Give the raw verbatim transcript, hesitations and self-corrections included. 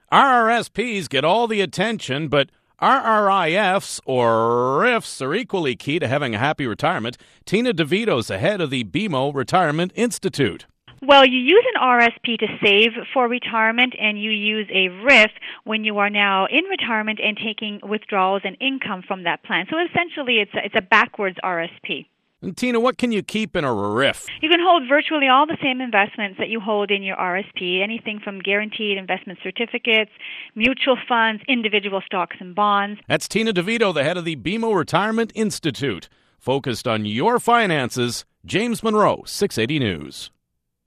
R R S Ps get all the attention, but R R I Fs or R I Fs are equally key to having a happy retirement. Tina DeVito's the head of the B M O Retirement Institute. Well, you use an R R S P to save for retirement, and you use a R I F when you are now in retirement and taking withdrawals and income from that plan. So essentially, it's a, it's a backwards R R S P. And Tina, what can you keep in a R I F? You can hold virtually all the same investments that you hold in your R R S P, anything from guaranteed investment certificates, mutual funds, individual stocks and bonds. That's Tina DeVito, the head of the B M O Retirement Institute. Focused on your finances, James Monroe, six eighty News.